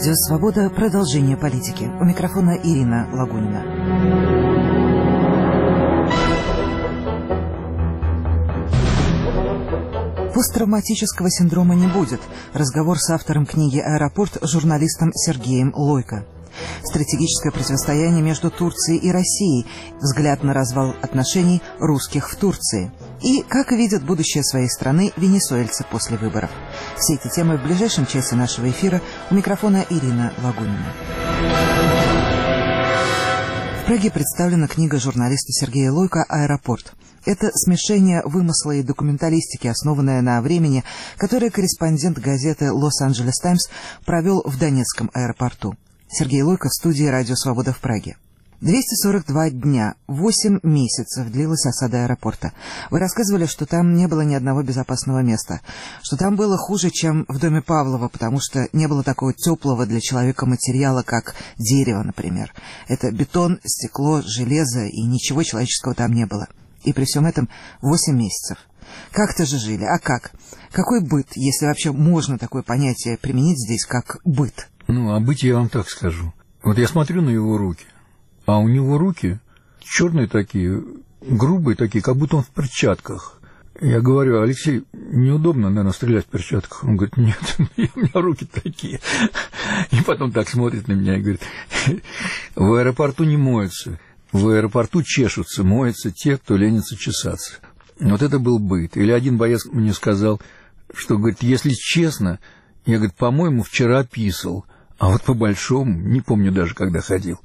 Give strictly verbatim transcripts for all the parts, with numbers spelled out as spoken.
Радио «Свобода». Продолжение политики. У микрофона Ирина Лагунина. Посттравматического синдрома не будет. Разговор с автором книги «Аэропорт», журналистом Сергеем Лойко. Стратегическое противостояние между Турцией и Россией. Взгляд на развал отношений русских в Турции. И как видят будущее своей страны венесуэльцы после выборов. Все эти темы в ближайшем часе нашего эфира. У микрофона Ирина Лагунина. В Праге представлена книга журналиста Сергея Лойко «Аэропорт». Это смешение вымысла и документалистики, основанное на времени, которое корреспондент газеты «Лос-Анджелес Таймс» провел в Донецком аэропорту. Сергей Лойко в студии «Радио Свобода» в Праге. двести сорок два дня, восемь месяцев длилась осада аэропорта. Вы рассказывали, что там не было ни одного безопасного места, что там было хуже, чем в доме Павлова, потому что не было такого теплого для человека материала, как дерево, например. Это бетон, стекло, железо, и ничего человеческого там не было. И при всем этом восемь месяцев. Как-то же жили. А как? Какой быт, если вообще можно такое понятие применить здесь, как быт? Ну, о быте я вам так скажу. Вот я смотрю на его руки, а у него руки черные такие, грубые такие, как будто он в перчатках. Я говорю: Алексей, неудобно, наверное, стрелять в перчатках. Он говорит: нет, у меня руки такие. И потом так смотрит на меня и говорит: в аэропорту не моются. В аэропорту чешутся, моются те, кто ленится чесаться. Вот это был быт. Или один боец мне сказал, что, говорит, если честно, я, говорит, по-моему, вчера писал, а вот по-большому, не помню даже, когда ходил.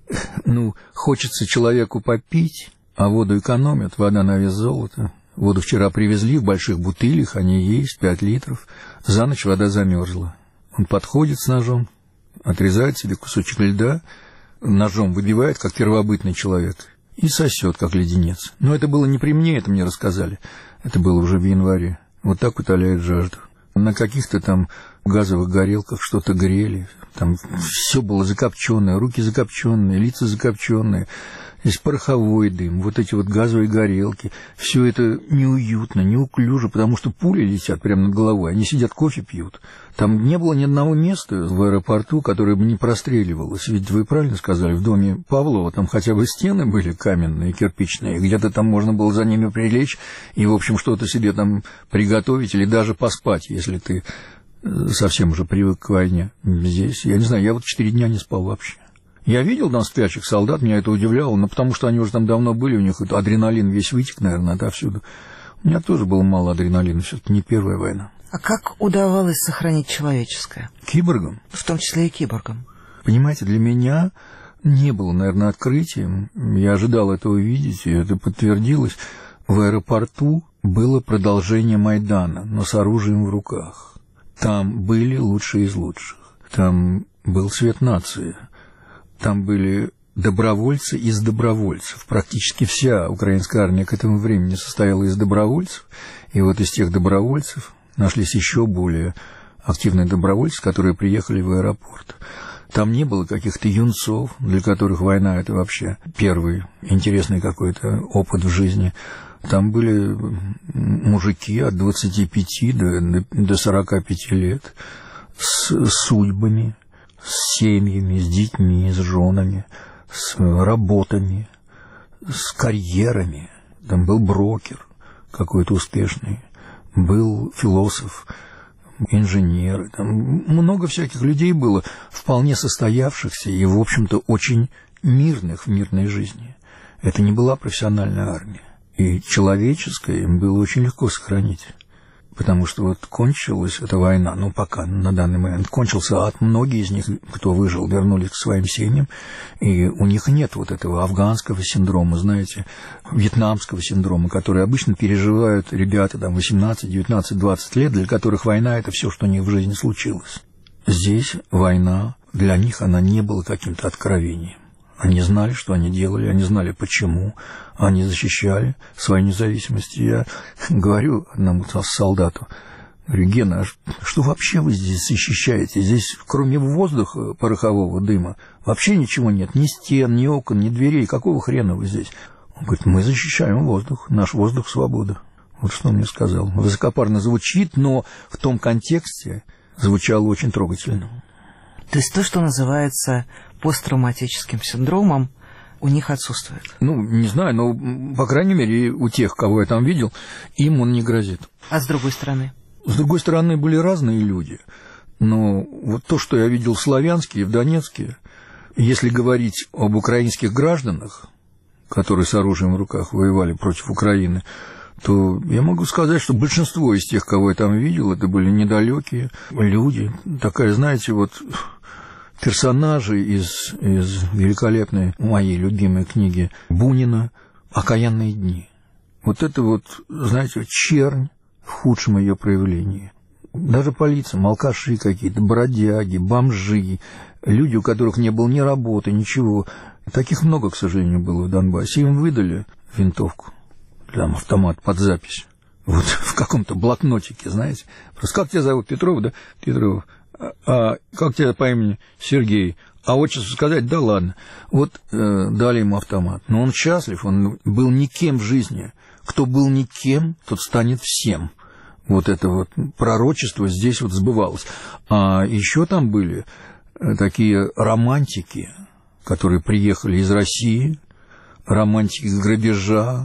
Ну, хочется человеку попить, а воду экономят, вода на вес золота. Воду вчера привезли в больших бутылях, они есть, пять литров. За ночь вода замерзла. Он подходит с ножом, отрезает себе кусочек льда, ножом выбивает, как первобытный человек, и сосет, как леденец. Но это было не при мне, это мне рассказали. Это было уже в январе. Вот так утоляет жажду. На каких-то там газовых горелках что-то грели. Там все было закопченное, руки закопченные, лица закопченные. Здесь пороховой дым, вот эти вот газовые горелки. Все это неуютно, неуклюже, потому что пули летят прямо над головой. Они сидят, кофе пьют. Там не было ни одного места в аэропорту, которое бы не простреливалось. Ведь вы правильно сказали, в доме Павлова там хотя бы стены были каменные, кирпичные. Где-то там можно было за ними прилечь и, в общем, что-то себе там приготовить или даже поспать, если ты совсем уже привык к войне. Здесь, я не знаю, я вот четыре дня не спал вообще. Я видел там спящих солдат, меня это удивляло, но потому что они уже там давно были, у них адреналин весь вытек, наверное, отовсюду. У меня тоже было мало адреналина, все-таки не первая война. А как удавалось сохранить человеческое? Киборгам? В том числе и киборгам. Понимаете, для меня не было, наверное, открытием. Я ожидал этого видеть, и это подтвердилось. В аэропорту было продолжение Майдана, но с оружием в руках. Там были лучшие из лучших. Там был цвет нации. Там были добровольцы из добровольцев. Практически вся украинская армия к этому времени состояла из добровольцев. И вот из тех добровольцев нашлись еще более активные добровольцы, которые приехали в аэропорт. Там не было каких-то юнцов, для которых война — это вообще первый интересный какой-то опыт в жизни. Там были мужики от двадцати пяти до, до сорока пяти лет с судьбами, с семьями, с детьми, с женами, с работами, с карьерами. Там был брокер какой-то успешный, был философ, инженеры. Там много всяких людей было, вполне состоявшихся и, в общем-то, очень мирных в мирной жизни. Это не была профессиональная армия. И человеческое им было очень легко сохранить. Потому что вот кончилась эта война, ну, пока на данный момент кончился ад, многие из них, кто выжил, вернулись к своим семьям, и у них нет вот этого афганского синдрома, знаете, вьетнамского синдрома, который обычно переживают ребята там восемнадцать, девятнадцать, двадцать лет, для которых война — это все, что у них в жизни случилось. Здесь война, для них она не была каким-то откровением. Они знали, что они делали, они знали, почему, они защищали свою независимость. Я говорю одному солдату, говорю: Гена, а что вообще вы здесь защищаете? Здесь, кроме воздуха порохового дыма, вообще ничего нет, ни стен, ни окон, ни дверей. Какого хрена вы здесь? Он говорит: мы защищаем воздух, наш воздух — свобода. Вот что он мне сказал. Высокопарно звучит, но в том контексте звучало очень трогательно. То есть то, что называется посттравматическим синдромом, у них отсутствует? Ну, не знаю, но, по крайней мере, у тех, кого я там видел, им он не грозит. А с другой стороны? С другой стороны, были разные люди. Но вот то, что я видел в Славянске и в Донецке, если говорить об украинских гражданах, которые с оружием в руках воевали против Украины, то я могу сказать, что большинство из тех, кого я там видел, это были недалекие люди. Такая, знаете, вот персонажи из, из великолепной моей любимой книги Бунина «Окаянные дни». Вот это вот, знаете, чернь в худшем ее проявлении. Даже по лицам, алкаши какие-то, бродяги, бомжи, люди, у которых не было ни работы, ничего. Таких много, к сожалению, было в Донбассе. Им выдали винтовку, там автомат под запись. Вот в каком-то блокнотике, знаете. Просто как тебя зовут? Петров, да? Петров. А, а как тебя по имени? Сергей. А отчество сказать? Да ладно. Вот э, дали ему автомат. Но он счастлив, он был никем в жизни. Кто был никем, тот станет всем. Вот это вот пророчество здесь вот сбывалось. А еще там были такие романтики, которые приехали из России, романтики грабежа,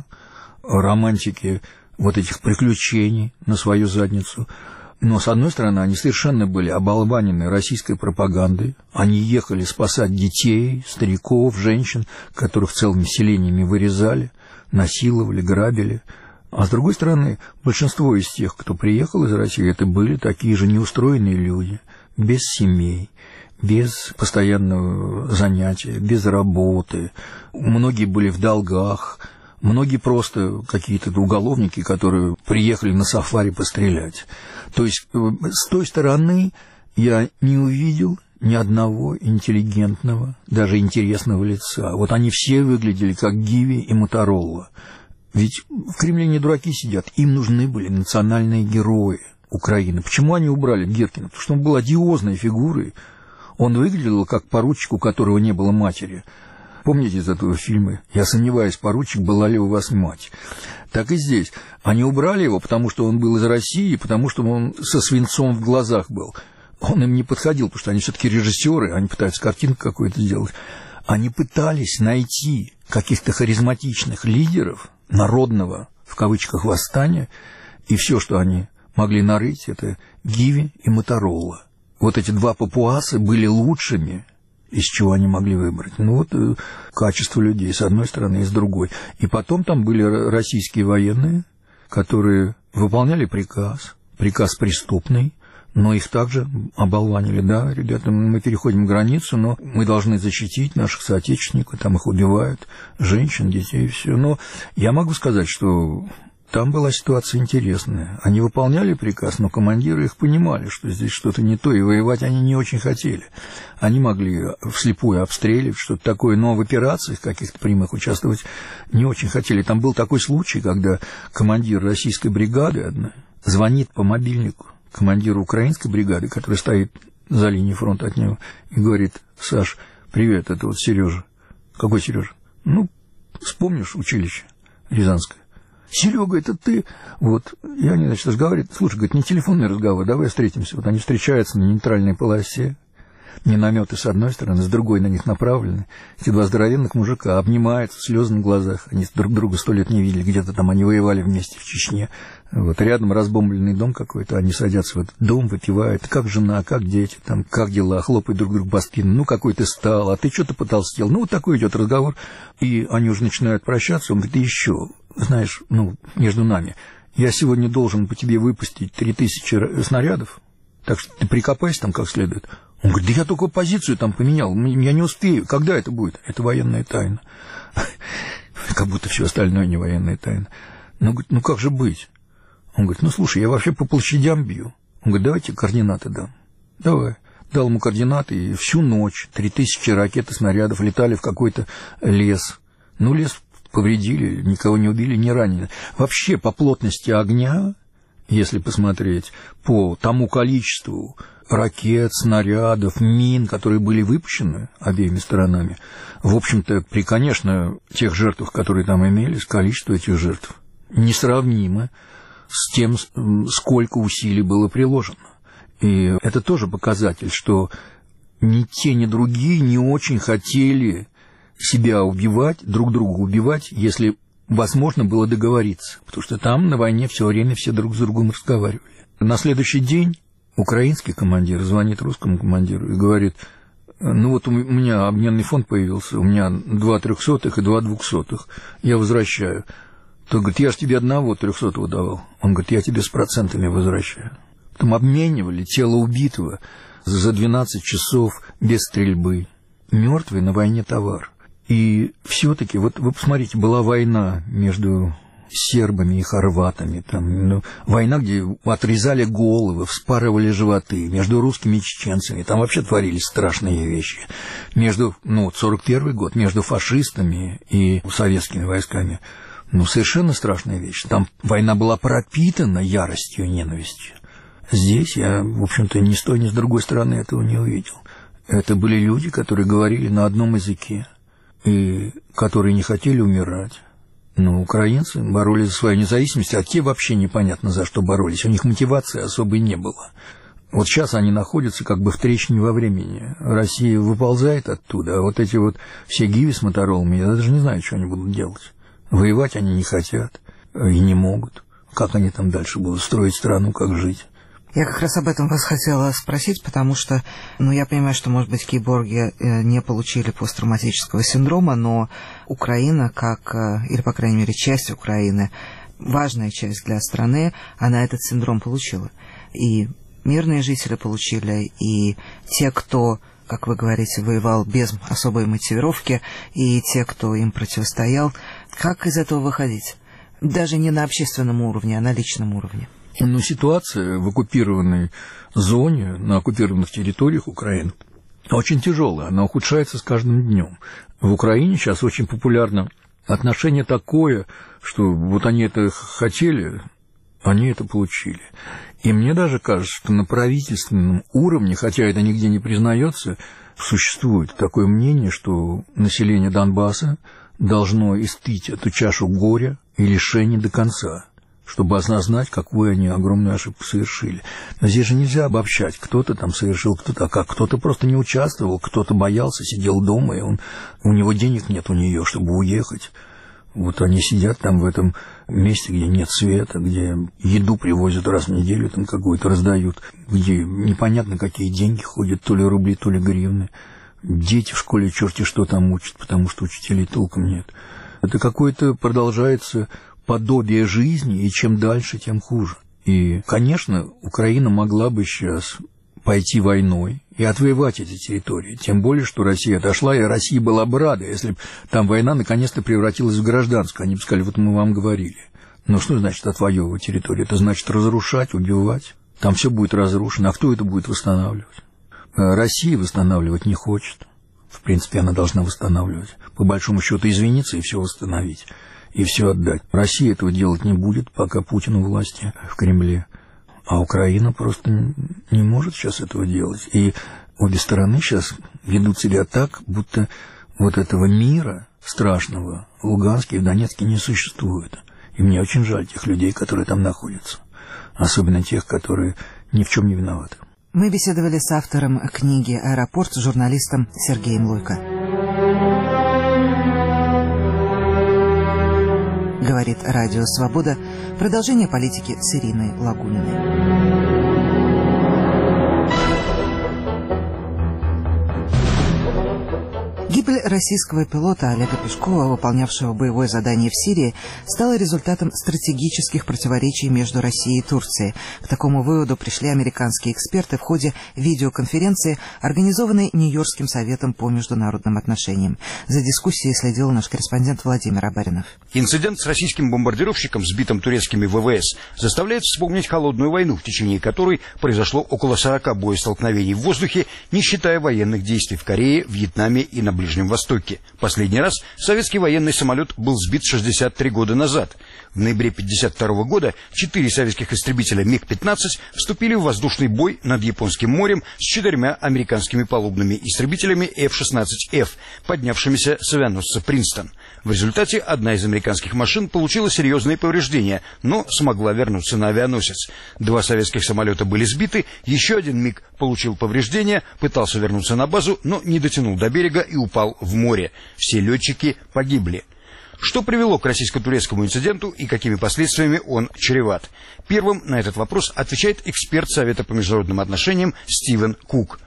романтики вот этих приключений на свою задницу. Но, с одной стороны, они совершенно были оболванены российской пропагандой. Они ехали спасать детей, стариков, женщин, которых целыми селениями вырезали, насиловали, грабили. А с другой стороны, большинство из тех, кто приехал из России, это были такие же неустроенные люди, без семей, без постоянного занятия, без работы. Многие были в долгах, многие просто какие-то уголовники, которые приехали на сафари пострелять. То есть с той стороны я не увидел ни одного интеллигентного, даже интересного лица. Вот они все выглядели как Гиви и Моторолла. Ведь в Кремле не дураки сидят, им нужны были национальные герои Украины. Почему они убрали Гиркина? Потому что он был одиозной фигурой. Он выглядел как поручик, у которого не было матери. Помните из этого фильма? Я сомневаюсь, поручик, была ли у вас мать. Так и здесь. Они убрали его, потому что он был из России, потому что он со свинцом в глазах был. Он им не подходил, потому что они все-таки режиссеры, они пытаются картинку какую-то сделать. Они пытались найти каких-то харизматичных лидеров народного, в кавычках, восстания, и все, что они могли нарыть, это Гиви и Моторолла. Вот эти два папуасы были лучшими, из чего они могли выбрать. Ну вот э, качество людей с одной стороны и с другой. И потом там были российские военные, которые выполняли приказ, приказ преступный, но их также оболванили. Да, ребята, мы переходим границу, но мы должны защитить наших соотечественников, там их убивают, женщин, детей, все. Но я могу сказать, что там была ситуация интересная. Они выполняли приказ, но командиры их понимали, что здесь что-то не то, и воевать они не очень хотели. Они могли вслепую обстреливать, что-то такое, но в операциях каких-то прямых участвовать не очень хотели. Там был такой случай, когда командир российской бригады одна звонит по мобильнику командиру украинской бригады, который стоит за линией фронта от него, и говорит: Саш, привет, это вот Сережа. Какой Сережа? Ну, вспомнишь училище Рязанское? Серега, это ты? Вот, и они, значит, разговаривают. Слушай, говорит, не телефонный разговор, давай встретимся. Вот они встречаются на нейтральной полосе, минометы с одной стороны, с другой на них направлены. Эти два здоровенных мужика обнимаются, слезы на глазах. Они друг друга сто лет не видели, где-то там они воевали вместе в Чечне. Вот рядом разбомбленный дом какой-то, они садятся в этот дом, выпивают, как жена, как дети, там, как дела, хлопают друг друга по спине. Ну, какой ты стал, а ты что-то потолстел. Ну, вот такой идет разговор. И они уже начинают прощаться. Он говорит: и еще, знаешь, ну, между нами, я сегодня должен по тебе выпустить три тысячи снарядов, так что ты прикопайся там как следует. Он говорит: да я только позицию там поменял, я не успею. Когда это будет? Это военная тайна. Как будто все остальное не военная тайна. Ну, говорит, ну как же быть? Он говорит: ну слушай, я вообще по площадям бью. Он говорит: давайте координаты дам. Давай. Дал ему координаты, и всю ночь три тысячи ракет и снарядов летали в какой-то лес. Ну, лес повредили, никого не убили, не ранили. Вообще, по плотности огня, если посмотреть, по тому количеству ракет, снарядов, мин, которые были выпущены обеими сторонами, в общем-то, при, конечно, тех жертвах, которые там имелись, количество этих жертв несравнимо с тем, сколько усилий было приложено. И это тоже показатель, что ни те, ни другие не очень хотели себя убивать, друг друга убивать, если возможно было договориться, потому что там на войне все время все друг с другом разговаривали. На следующий день украинский командир звонит русскому командиру и говорит: ну вот у меня обменный фонд появился, у меня два трехсотых и два двухсотых, я возвращаю. Тот говорит: я же тебе одного трехсотого давал. Он говорит: я тебе с процентами возвращаю. Потом обменивали тело убитого за двенадцать часов без стрельбы. Мертвый на войне товар. И все-таки, вот вы посмотрите, была война между сербами и хорватами, там, ну, война, где отрезали головы, вспарывали животы, между русскими и чеченцами, там вообще творились страшные вещи. Между, ну, сорок первый год, между фашистами и советскими войсками, ну, совершенно страшная вещь. Там война была пропитана яростью и ненавистью. Здесь я, в общем-то, ни с той, ни с другой стороны этого не увидел. Это были люди, которые говорили на одном языке, и которые не хотели умирать. Но украинцы боролись за свою независимость, а те вообще непонятно за что боролись. У них мотивации особой не было. Вот сейчас они находятся как бы в трещине во времени. Россия выползает оттуда, а вот эти вот все гиви с моторолами, я даже не знаю, что они будут делать. Воевать они не хотят и не могут. Как они там дальше будут строить страну, как жить? Я как раз об этом вас хотела спросить, потому что, ну, я понимаю, что, может быть, киборги не получили посттравматического синдрома, но Украина, как, или, по крайней мере, часть Украины, важная часть для страны, она этот синдром получила. И мирные жители получили, и те, кто, как вы говорите, воевал без особой мотивировки, и те, кто им противостоял. Как из этого выходить? Даже не на общественном уровне, а на личном уровне. Но ситуация в оккупированной зоне, на оккупированных территориях Украины, очень тяжелая, она ухудшается с каждым днем. В Украине сейчас очень популярно отношение такое, что вот они это хотели, они это получили. И мне даже кажется, что на правительственном уровне, хотя это нигде не признается, существует такое мнение, что население Донбасса должно испить эту чашу горя и лишений до конца, чтобы осознать, какую они огромную ошибку совершили. Но здесь же нельзя обобщать. Кто-то там совершил, кто-то, а как кто-то просто не участвовал, кто-то боялся, сидел дома, и он, у него денег нет у нее, чтобы уехать. Вот они сидят там в этом месте, где нет света, где еду привозят раз в неделю, там какую-то раздают, где непонятно какие деньги ходят, то ли рубли, то ли гривны. Дети в школе черти что там учат, потому что учителей толком нет. Это какое-то продолжается подобие жизни, и чем дальше, тем хуже. И, конечно, Украина могла бы сейчас пойти войной и отвоевать эти территории. Тем более, что Россия отошла, и Россия была бы рада, если бы там война наконец-то превратилась в гражданскую. Они бы сказали: вот мы вам говорили. Но что значит отвоевывать территорию? Это значит разрушать, убивать. Там все будет разрушено. А кто это будет восстанавливать? Россия восстанавливать не хочет. В принципе, она должна восстанавливать. По большому счету извиниться и все восстановить. И все отдать. Россия этого делать не будет, пока Путин у власти в Кремле. А Украина просто не может сейчас этого делать. И обе стороны сейчас ведут себя так, будто вот этого мира страшного в Луганске и в Донецке не существует. И мне очень жаль тех людей, которые там находятся. Особенно тех, которые ни в чем не виноваты. Мы беседовали с автором книги «Аэропорт», журналистом Сергеем Лойко. Говорит Радио Свобода. Продолжение политики с Ириной Лагуниной. Гибель российского пилота Олега Пешкова, выполнявшего боевое задание в Сирии, стала результатом стратегических противоречий между Россией и Турцией. К такому выводу пришли американские эксперты в ходе видеоконференции, организованной Нью-Йоркским советом по международным отношениям. За дискуссией следил наш корреспондент Владимир Абаринов. Инцидент с российским бомбардировщиком, сбитым турецкими ВВС, заставляет вспомнить холодную войну, в течение которой произошло около сорока боестолкновений в воздухе, не считая военных действий в Корее, Вьетнаме и на Ближнем Востоке. Последний раз советский военный самолет был сбит шестьдесят три года назад. В ноябре пятьдесят второго года четыре советских истребителя миг пятнадцать вступили в воздушный бой над Японским морем с четырьмя американскими палубными истребителями эф шестнадцать эф, поднявшимися с авианосца «Принстон». В результате одна из американских машин получила серьезные повреждения, но смогла вернуться на авианосец. Два советских самолета были сбиты, еще один МиГ получил повреждения, пытался вернуться на базу, но не дотянул до берега и упал в море. Все летчики погибли. Что привело к российско-турецкому инциденту и какими последствиями он чреват? Первым на этот вопрос отвечает эксперт Совета по международным отношениям Стивен Кук.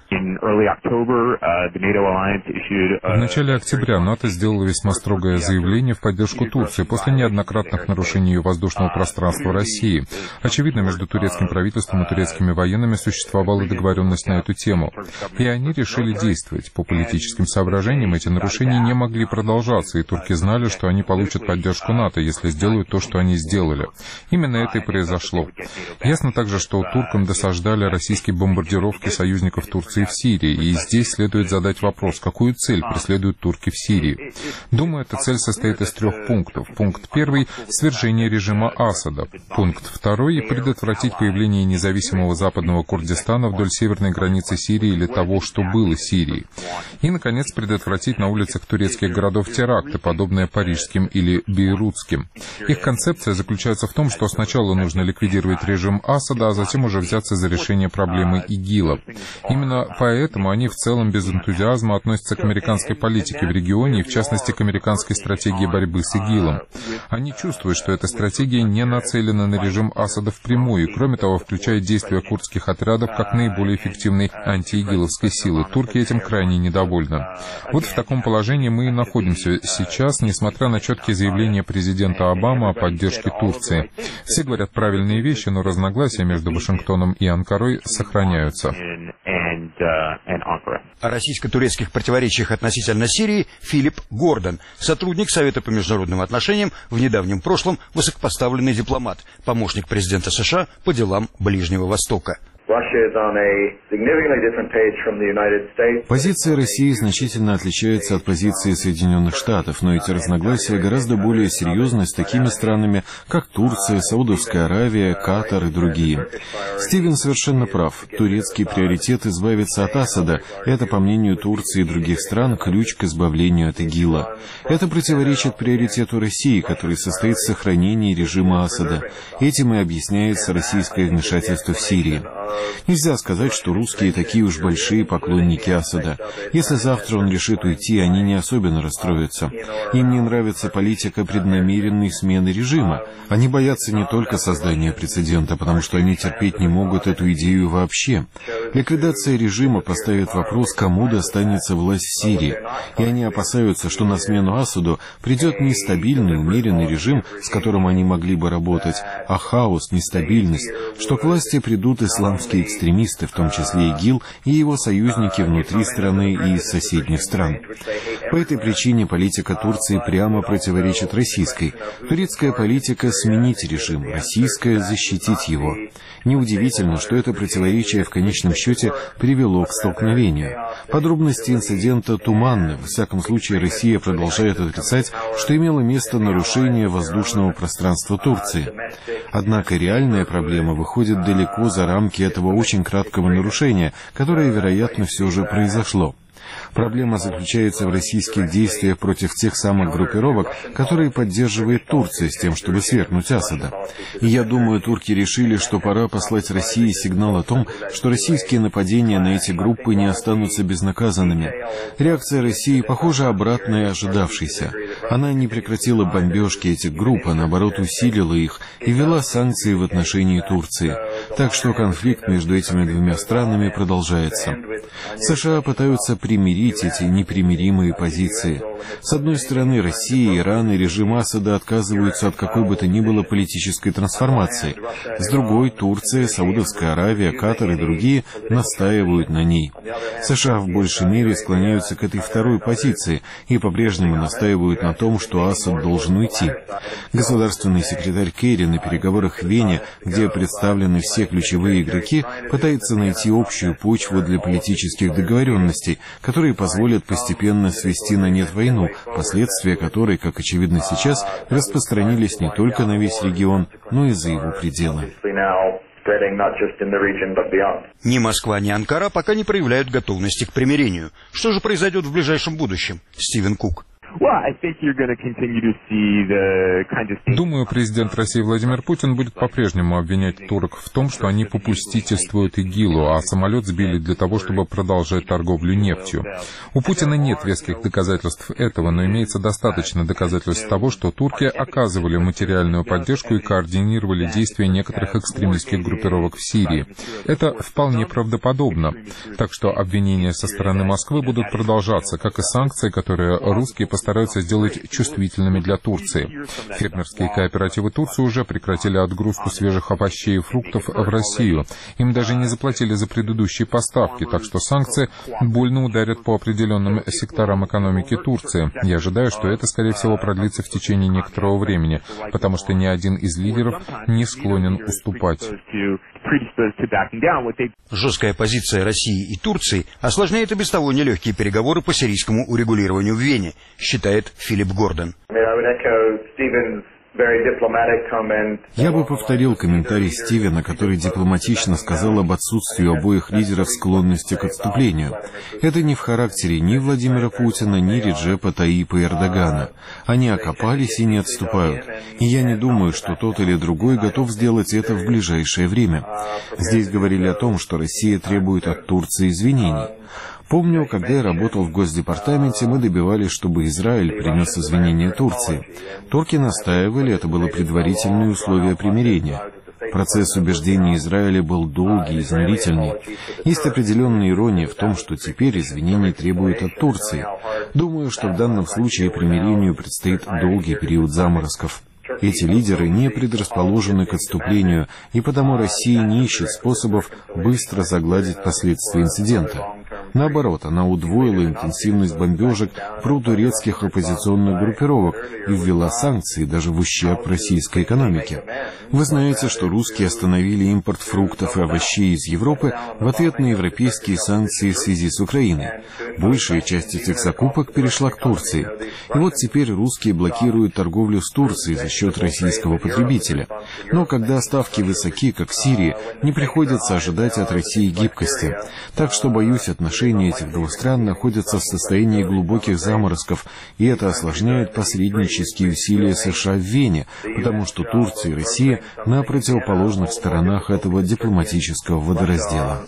В начале октября НАТО сделало весьма строгое заявление в поддержку Турции после неоднократных нарушений ее воздушного пространства России. Очевидно, между турецким правительством и турецкими военными существовала договоренность на эту тему. И они решили действовать. По политическим соображениям эти нарушения не могли продолжаться, и турки знали, что они получат поддержку НАТО, если сделают то, что они сделали. Именно это и произошло. Ясно также, что туркам досаждали российские бомбардировки союзников Турции в Сирии, и здесь следует задать вопрос, какую цель преследуют турки в Сирии. Думаю, эта цель состоит из трех пунктов. Пункт первый – свержение режима Асада. Пункт второй – предотвратить появление независимого западного Курдистана вдоль северной границы Сирии или того, что было Сирией. И, наконец, предотвратить на улицах турецких городов теракты, подобные парижским или бейрутским. Их концепция заключается в том, что сначала нужно ликвидировать режим Асада, а затем уже взяться за решение проблемы ИГИЛа. Именно поэтому они в целом без энтузиазма относятся к американской политике в регионе и, в частности, к американской стратегии борьбы с ИГИЛом. Они чувствуют, что эта стратегия не нацелена на режим Асада впрямую, и, кроме того, включает действия курдских отрядов как наиболее эффективной антиигиловской силы. Турки этим крайне недовольны. Вот в таком положении мы и находимся сейчас, несмотря на четкие заявления президента Обамы о поддержке Турции. Все говорят правильные вещи, но разногласия между Вашингтоном и Анкарой сохраняются. О российско-турецких противоречиях относительно Сирии Филипп Гордон, сотрудник Совета по международным отношениям, в недавнем прошлом высокопоставленный дипломат, помощник президента США по делам Ближнего Востока. Позиция России значительно отличается от позиции Соединенных Штатов, но эти разногласия гораздо более серьезны с такими странами, как Турция, Саудовская Аравия, Катар и другие. Стивен совершенно прав. Турецкий приоритет избавиться от Асада – это, по мнению Турции и других стран, ключ к избавлению от ИГИЛа. Это противоречит приоритету России, который состоит в сохранении режима Асада. Этим и объясняется российское вмешательство в Сирии. Нельзя сказать, что русские такие уж большие поклонники Асада. Если завтра он решит уйти, они не особенно расстроятся. Им не нравится политика преднамеренной смены режима. Они боятся не только создания прецедента, потому что они терпеть не могут эту идею вообще. Ликвидация режима поставит вопрос, кому достанется власть в Сирии. И они опасаются, что на смену Асаду придет не стабильный, умеренный режим, с которым они могли бы работать, а хаос, нестабильность, что к власти придут исламские экстремисты, в том числе ИГИЛ и его союзники внутри страны и из соседних стран. По этой причине политика Турции прямо противоречит российской. Турецкая политика — сменить режим, российская — защитить его. Неудивительно, что это противоречие в конечном счете привело к столкновению. Подробности инцидента туманны. В всяком случае, Россия продолжает отрицать, что имело место нарушение воздушного пространства Турции. Однако реальная проблема выходит далеко за рамки этого очень краткого нарушения, которое, вероятно, все же произошло. Проблема заключается в российских действиях против тех самых группировок, которые поддерживает Турция с тем, чтобы свергнуть Асада. И я думаю, турки решили, что пора послать России сигнал о том, что российские нападения на эти группы не останутся безнаказанными. Реакция России, похоже, обратная ожидавшейся. Она не прекратила бомбежки этих групп, а наоборот усилила их и ввела санкции в отношении Турции. Так что конфликт между этими двумя странами продолжается. США пытаются примирить эти непримиримые позиции. С одной стороны, Россия, Иран и режим Асада отказываются от какой бы то ни было политической трансформации. С другой, Турция, Саудовская Аравия, Катар и другие настаивают на ней. США в большей мере склоняются к этой второй позиции и по-прежнему настаивают на том, что Асад должен уйти. Государственный секретарь Керри на переговорах в Вене, где представлены все ключевые игроки, пытается найти общую почву для политических договоренностей, которые позволят постепенно свести на нет войну, последствия которой, как очевидно сейчас, распространились не только на весь регион, но и за его пределы. Ни Москва, ни Анкара пока не проявляют готовности к примирению. Что же произойдет в ближайшем будущем? Стивен Кук. Думаю, президент России Владимир Путин будет по-прежнему обвинять турок в том, что они попустительствуют ИГИЛу, а самолет сбили для того, чтобы продолжать торговлю нефтью. У Путина нет веских доказательств этого, но имеется достаточно доказательств того, что турки оказывали материальную поддержку и координировали действия некоторых экстремистских группировок в Сирии. Это вполне правдоподобно. Так что обвинения со стороны Москвы будут продолжаться, как и санкции, которые русские постараются сделать чувствительными для Турции. Фермерские кооперативы Турции уже прекратили отгрузку свежих овощей и фруктов в Россию. Им даже не заплатили за предыдущие поставки, так что санкции больно ударят по определенным секторам экономики Турции. Я ожидаю, что это, скорее всего, продлится в течение некоторого времени, потому что ни один из лидеров не склонен уступать. Жесткая позиция России и Турции осложняет и без того нелегкие переговоры по сирийскому урегулированию в Вене, считает Филипп Гордон. Я бы повторил комментарий Стивена, который дипломатично сказал об отсутствии у обоих лидеров склонности к отступлению. Это не в характере ни Владимира Путина, ни Реджепа Таyyипа Эрдогана. Они окопались и не отступают. И я не думаю, что тот или другой готов сделать это в ближайшее время. Здесь говорили о том, что Россия требует от Турции извинений. Помню, когда я работал в Госдепартаменте, мы добивались, чтобы Израиль принес извинения Турции. Турки настаивали, это было предварительное условие примирения. Процесс убеждения Израиля был долгий и изнурительный. Есть определенная ирония в том, что теперь извинений требуют от Турции. Думаю, что в данном случае примирению предстоит долгий период заморозков. Эти лидеры не предрасположены к отступлению, и потому Россия не ищет способов быстро загладить последствия инцидента. Наоборот, она удвоила интенсивность бомбежек протурецких оппозиционных группировок и ввела санкции даже в ущерб российской экономике. Вы знаете, что русские остановили импорт фруктов и овощей из Европы в ответ на европейские санкции в связи с Украиной. Большая часть этих закупок перешла к Турции. И вот теперь русские блокируют торговлю с Турцией за счет российского потребителя. Но когда ставки высоки, как в Сирии, не приходится ожидать от России гибкости. Так что, боюсь, отношения этих двух стран находятся в состоянии глубоких заморозков, и это осложняет посреднические усилия США в Вене, потому что Турция и Россия на противоположных сторонах этого дипломатического водораздела.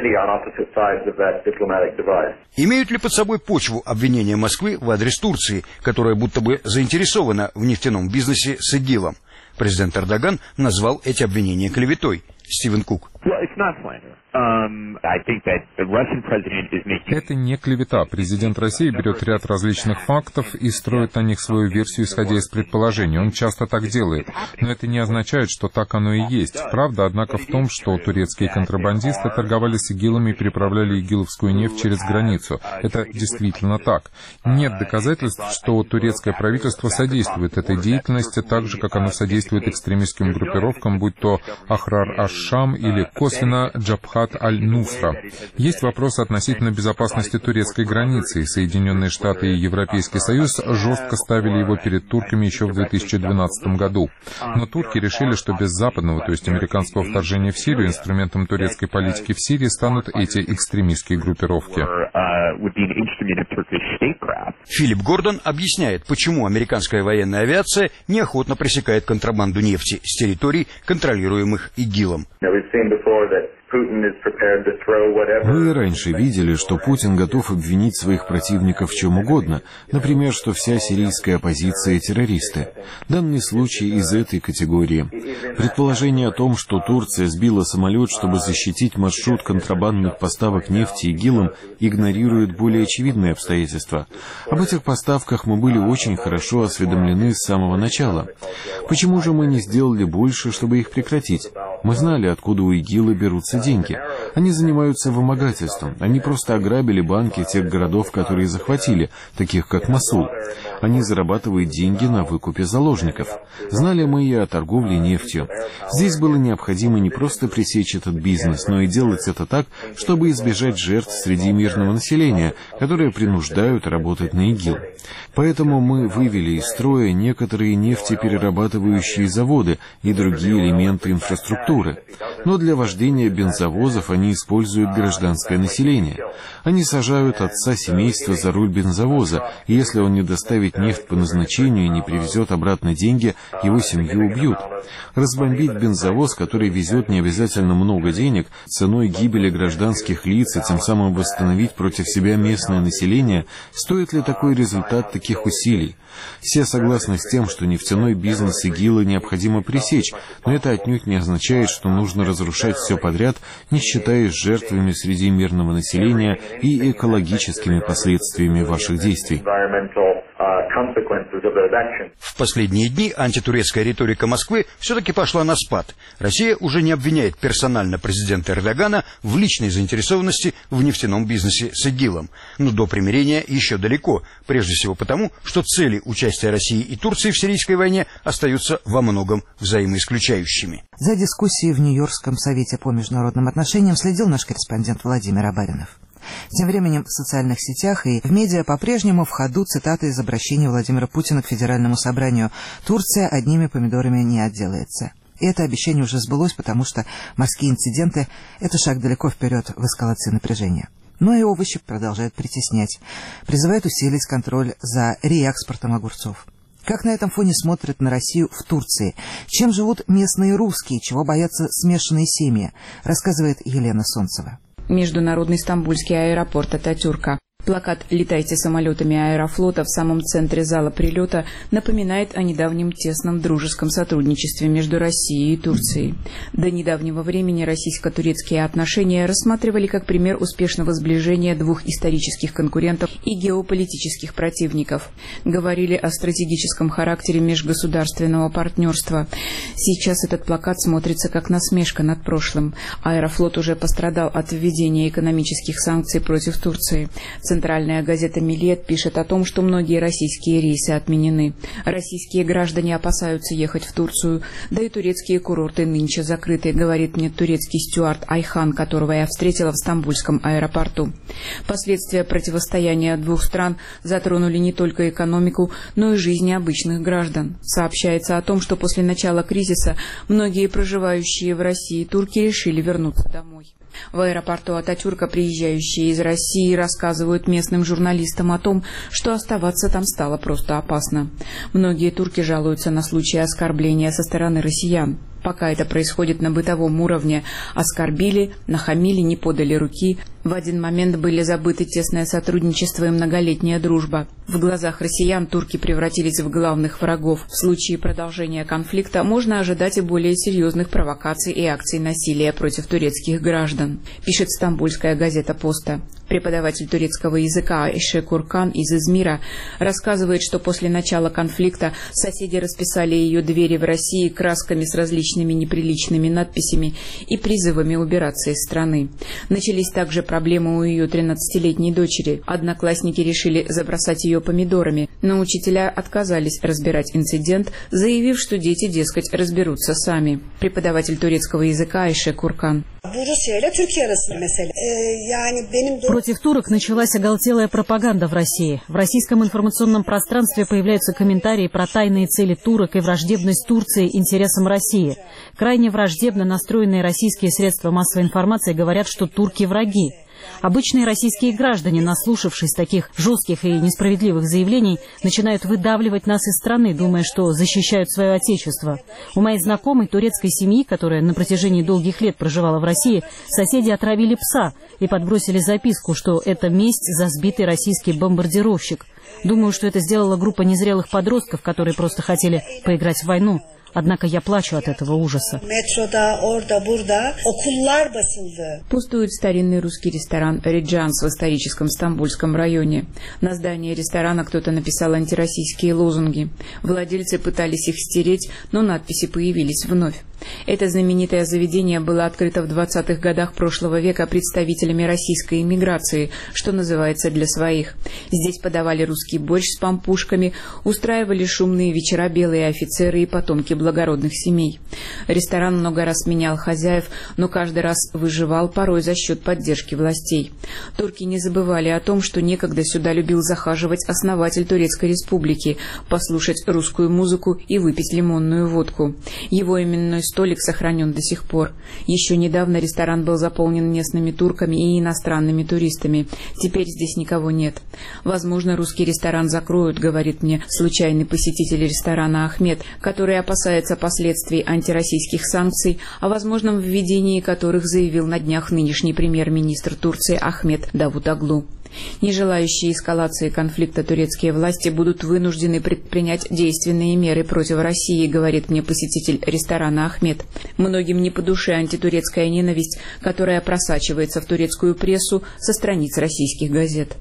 Имеют ли под собой почву обвинения Москвы в адрес Турции, которая будто бы заинтересована в нефтяном бизнесе с ИГИЛом? Президент Эрдоган назвал эти обвинения клеветой. Стивен Кук. Это не клевета. Президент России берет ряд различных фактов и строит на них свою версию, исходя из предположений. Он часто так делает. Но это не означает, что так оно и есть. Правда, однако, в том, что турецкие контрабандисты торговали с ИГИЛом и переправляли игиловскую нефть через границу. Это действительно так. Нет доказательств, что турецкое правительство содействует этой деятельности так же, как оно содействует экстремистским группировкам, будь то Ахрар аш-Шам или косвенно Джабхат аль-Нусра. Есть вопрос относительно безопасности турецкой границы, и Соединенные Штаты и Европейский Союз жестко ставили его перед турками еще в две тысячи двенадцатом году. Но турки решили, что без западного, то есть американского вторжения в Сирию, инструментом турецкой политики в Сирии станут эти экстремистские группировки. Филипп Гордон объясняет, почему американская военная авиация неохотно пресекает контрабанду нефти с территорий, контролируемых ИГИЛом. Вы раньше видели, что Путин готов обвинить своих противников в чем угодно, например, что вся сирийская оппозиция — террористы. Данный случай из этой категории. Предположение о том, что Турция сбила самолет, чтобы защитить маршрут контрабандных поставок нефти ИГИЛом, игнорирует более очевидные обстоятельства. Об этих поставках мы были очень хорошо осведомлены с самого начала. Почему же мы не сделали больше, чтобы их прекратить? Мы знали, откуда у ИГИЛа берутся деньги. Они занимаются вымогательством. Они просто ограбили банки тех городов, которые захватили, таких как Мосул. Они зарабатывают деньги на выкупе заложников. Знали мы и о торговле нефтью. Здесь было необходимо не просто пресечь этот бизнес, но и делать это так, чтобы избежать жертв среди мирного населения, которые принуждают работать на ИГИЛ. Поэтому мы вывели из строя некоторые нефтеперерабатывающие заводы и другие элементы инфраструктуры. Но для вождения бензовозов они используют гражданское население. Они сажают отца семейства за руль бензовоза, и если он не доставит доставит нефть по назначению и не привезет обратно деньги, его семью убьют. Разбомбить бензовоз, который везет не обязательно много денег, ценой гибели гражданских лиц и тем самым восстановить против себя местное население, стоит ли такой результат таких усилий? Все согласны с тем, что нефтяной бизнес ИГИЛа необходимо пресечь, но это отнюдь не означает, что нужно разрушать все подряд, не считаясь жертвами среди мирного населения и экологическими последствиями ваших действий. В последние дни антитурецкая риторика Москвы все-таки пошла на спад. Россия уже не обвиняет персонально президента Эрдогана в личной заинтересованности в нефтяном бизнесе с ИГИЛом. Но до примирения еще далеко, прежде всего потому, что цели участия России и Турции в сирийской войне остаются во многом взаимоисключающими. За дискуссией в Нью-Йоркском совете по международным отношениям следил наш корреспондент Владимир Абаринов. Тем временем в социальных сетях и в медиа по-прежнему в ходу цитаты из обращения Владимира Путина к Федеральному собранию: «Турция одними помидорами не отделается». И это обещание уже сбылось, потому что морские инциденты – это шаг далеко вперед в эскалации напряжения. Но и овощи продолжают притеснять, призывают усилить контроль за реэкспортом огурцов. Как на этом фоне смотрят на Россию в Турции? Чем живут местные русские, чего боятся смешанные семьи, рассказывает Елена Солнцева. Международный стамбульский аэропорт Ататюрка. Плакат «Летайте самолетами Аэрофлота» в самом центре зала прилета напоминает о недавнем тесном дружеском сотрудничестве между Россией и Турцией. До недавнего времени российско-турецкие отношения рассматривали как пример успешного сближения двух исторических конкурентов и геополитических противников. Говорили о стратегическом характере межгосударственного партнерства. Сейчас этот плакат смотрится как насмешка над прошлым. Аэрофлот уже пострадал от введения экономических санкций против Турции. Центральная газета «Милет» пишет о том, что многие российские рейсы отменены. Российские граждане опасаются ехать в Турцию, да и турецкие курорты нынче закрыты, говорит мне турецкий стюард Айхан, которого я встретила в стамбульском аэропорту. Последствия противостояния двух стран затронули не только экономику, но и жизни обычных граждан. Сообщается о том, что после начала кризиса многие проживающие в России турки решили вернуться домой. В аэропорту Ататюрка приезжающие из России рассказывают местным журналистам о том, что оставаться там стало просто опасно. Многие турки жалуются на случаи оскорбления со стороны россиян. Пока это происходит на бытовом уровне. Оскорбили, нахамили, не подали руки. В один момент были забыты тесное сотрудничество и многолетняя дружба. В глазах россиян турки превратились в главных врагов. В случае продолжения конфликта можно ожидать и более серьезных провокаций и акций насилия против турецких граждан, пишет стамбульская газета «Поста». Преподаватель турецкого языка Айше Куркан из Измира рассказывает, что после начала конфликта соседи расписали ее двери в России красками с различными неприличными надписями и призывами убираться из страны. Начались также проблемы у ее тринадцатилетней дочери. Одноклассники решили забросать ее помидорами, но учителя отказались разбирать инцидент, заявив, что дети, дескать, разберутся сами. Преподаватель турецкого языка Айше Куркан. Против турок началась оголтелая пропаганда в России. В российском информационном пространстве появляются комментарии про тайные цели турок и враждебность Турции интересам России. Крайне враждебно настроенные российские средства массовой информации говорят, что турки враги. Обычные российские граждане, наслушавшись таких жестких и несправедливых заявлений, начинают выдавливать нас из страны, думая, что защищают свое отечество. У моей знакомой турецкой семьи, которая на протяжении долгих лет проживала в России, соседи отравили пса и подбросили записку, что это месть за сбитый российский бомбардировщик. Думаю, что это сделала группа незрелых подростков, которые просто хотели поиграть в войну. Однако я плачу от этого ужаса. Пустует старинный русский ресторан «Риджанс» в историческом стамбульском районе. На здании ресторана кто-то написал антироссийские лозунги. Владельцы пытались их стереть, но надписи появились вновь. Это знаменитое заведение было открыто в двадцатых годах прошлого века представителями российской эмиграции, что называется, для своих. Здесь подавали русский борщ с пампушками, устраивали шумные вечера белые офицеры и потомки благородных семей. Ресторан много раз менял хозяев, но каждый раз выживал, порой за счет поддержки властей. Турки не забывали о том, что некогда сюда любил захаживать основатель Турецкой республики, послушать русскую музыку и выпить лимонную водку. Его именной столик сохранен до сих пор. Еще недавно ресторан был заполнен местными турками и иностранными туристами. Теперь здесь никого нет. Возможно, русский ресторан закроют, говорит мне случайный посетитель ресторана Ахмед, который опасается последствий антироссийских санкций, о возможном введении которых заявил на днях нынешний премьер-министр Турции Ахмед Давутоглу. Не желающие эскалации конфликта турецкие власти будут вынуждены предпринять действенные меры против России, говорит мне посетитель ресторана Ахмед. Многим не по душе антитурецкая ненависть, которая просачивается в турецкую прессу со страниц российских газет.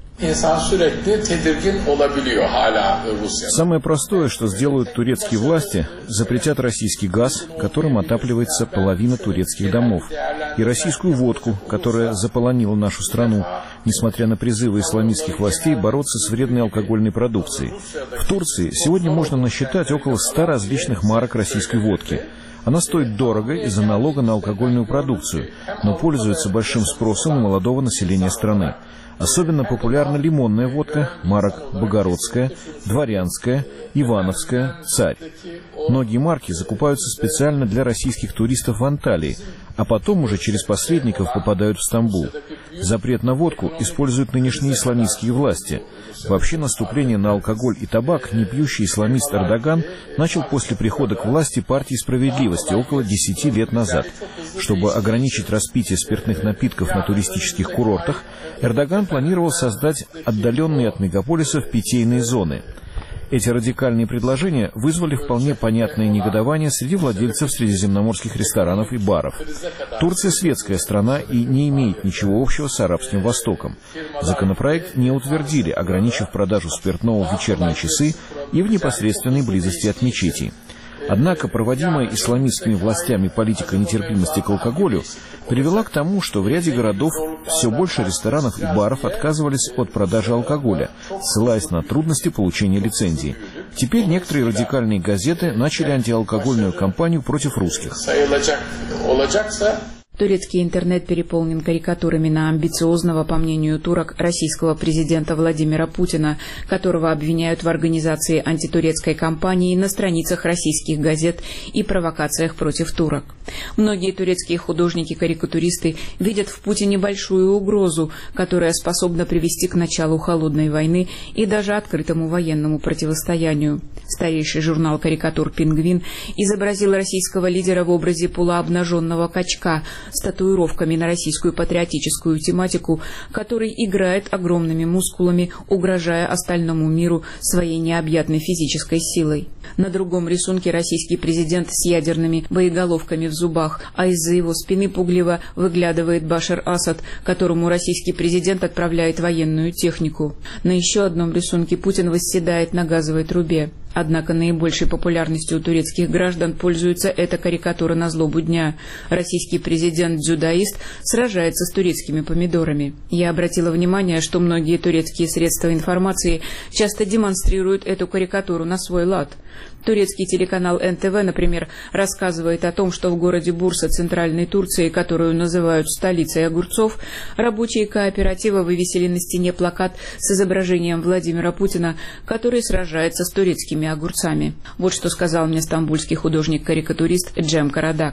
Самое простое, что сделают турецкие власти, запретят российский газ, которым отапливается половина турецких домов, и российскую водку, которая заполонила нашу страну, несмотря на призывы исламистских властей бороться с вредной алкогольной продукцией. В Турции сегодня можно насчитать около ста различных марок российской водки. Она стоит дорого из-за налога на алкогольную продукцию, но пользуется большим спросом у молодого населения страны. Особенно популярна лимонная водка марок «Богородская», «Дворянская», «Ивановская», «Царь». Многие марки закупаются специально для российских туристов в Анталии, а потом уже через посредников попадают в Стамбул. Запрет на водку используют нынешние исламистские власти. Вообще наступление на алкоголь и табак непьющий исламист Эрдоган начал после прихода к власти партии «Справедливости» около десяти лет назад. Чтобы ограничить распитие спиртных напитков на туристических курортах, Эрдоган планировал создать отдаленные от мегаполисов питейные зоны. Эти радикальные предложения вызвали вполне понятное негодование среди владельцев средиземноморских ресторанов и баров. Турция светская страна и не имеет ничего общего с Арабским Востоком. Законопроект не утвердили, ограничив продажу спиртного в вечерние часы и в непосредственной близости от мечетей. Однако проводимая исламистскими властями политика нетерпимости к алкоголю привела к тому, что в ряде городов все больше ресторанов и баров отказывались от продажи алкоголя, ссылаясь на трудности получения лицензии. Теперь некоторые радикальные газеты начали антиалкогольную кампанию против русских. Турецкий интернет переполнен карикатурами на амбициозного, по мнению турок, российского президента Владимира Путина, которого обвиняют в организации антитурецкой кампании на страницах российских газет и провокациях против турок. Многие турецкие художники-карикатуристы видят в Путине большую угрозу, которая способна привести к началу холодной войны и даже открытому военному противостоянию. Старейший журнал карикатур «Пингвин» изобразил российского лидера в образе полуобнаженного качка с татуировками на российскую патриотическую тематику, который играет огромными мускулами, угрожая остальному миру своей необъятной физической силой. На другом рисунке российский президент с ядерными боеголовками в зубах, а из-за его спины пугливо выглядывает Башар Асад, которому российский президент отправляет военную технику. На еще одном рисунке Путин восседает на газовой трубе. Однако наибольшей популярностью у турецких граждан пользуется эта карикатура на злобу дня. Российский президент-дзюдоист сражается с турецкими помидорами. Я обратила внимание, что многие турецкие средства информации часто демонстрируют эту карикатуру на свой лад. Турецкий телеканал эн тэ вэ, например, рассказывает о том, что в городе Бурса Центральной Турции, которую называют столицей огурцов, рабочие кооператива вывесили на стене плакат с изображением Владимира Путина, который сражается с турецкими огурцами. Вот что сказал мне стамбульский художник-карикатурист Джем Карадак.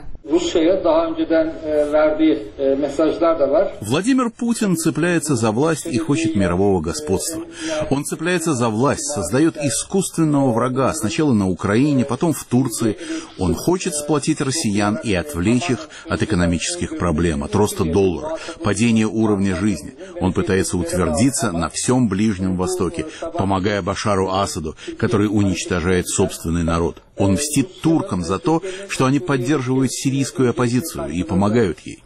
Владимир Путин цепляется за власть и хочет мирового господства. Он цепляется за власть, создает искусственного врага, сначала на Украине, потом в Турции. Он хочет сплотить россиян и отвлечь их от экономических проблем, от роста доллара, падения уровня жизни. Он пытается утвердиться на всем Ближнем Востоке, помогая Башару Асаду, который уничтожает собственный народ. Он мстит туркам за то, что они поддерживают сирийскую оппозицию и помогают ей.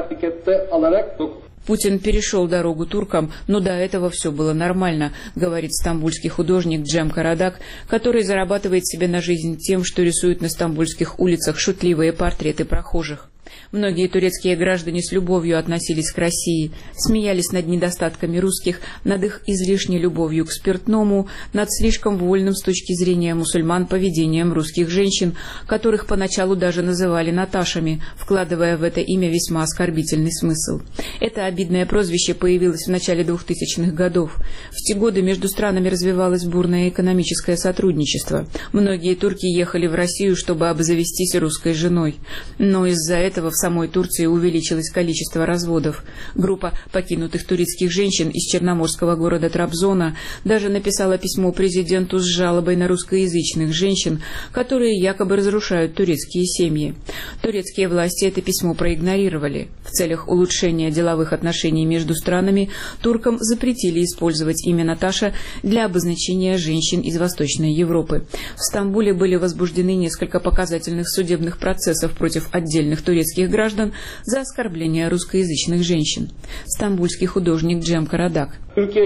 Путин перешел дорогу туркам, но до этого все было нормально, говорит стамбульский художник Джем Карадак, который зарабатывает себе на жизнь тем, что рисует на стамбульских улицах шутливые портреты прохожих. Многие турецкие граждане с любовью относились к России, смеялись над недостатками русских, над их излишней любовью к спиртному, над слишком вольным с точки зрения мусульман поведением русских женщин, которых поначалу даже называли Наташами, вкладывая в это имя весьма оскорбительный смысл. Это обидное прозвище появилось в начале двухтысячных годов. В те годы между странами развивалось бурное экономическое сотрудничество. Многие турки ехали в Россию, чтобы обзавестись русской женой. Но из-за этого в самой Турции увеличилось количество разводов. Группа покинутых турецких женщин из черноморского города Трабзона даже написала письмо президенту с жалобой на русскоязычных женщин, которые якобы разрушают турецкие семьи. Турецкие власти это письмо проигнорировали. В целях улучшения деловых отношений между странами туркам запретили использовать имя Наташа для обозначения женщин из Восточной Европы. В Стамбуле были возбуждены несколько показательных судебных процессов против отдельных турецких граждан за оскорбление русскоязычных женщин. Стамбульский художник Джем Карадак.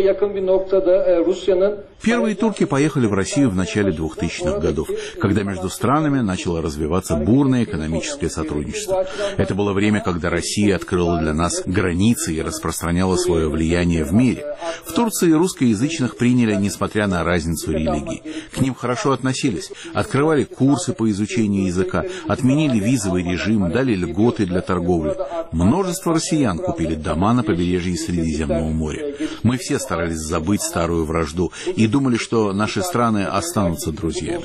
Первые турки поехали в Россию в начале двухтысячных годов, когда между странами начало развиваться бурное экономическое сотрудничество. Это было время, когда Россия открыла для нас границы и распространяла свое влияние в мире. В Турции русскоязычных приняли, несмотря на разницу религий. К ним хорошо относились, открывали курсы по изучению языка, отменили визовый режим, дали льготы для торговли. Множество россиян купили дома на побережье Средиземного моря. Мы все старались забыть старую вражду и думали, что наши страны останутся друзьями.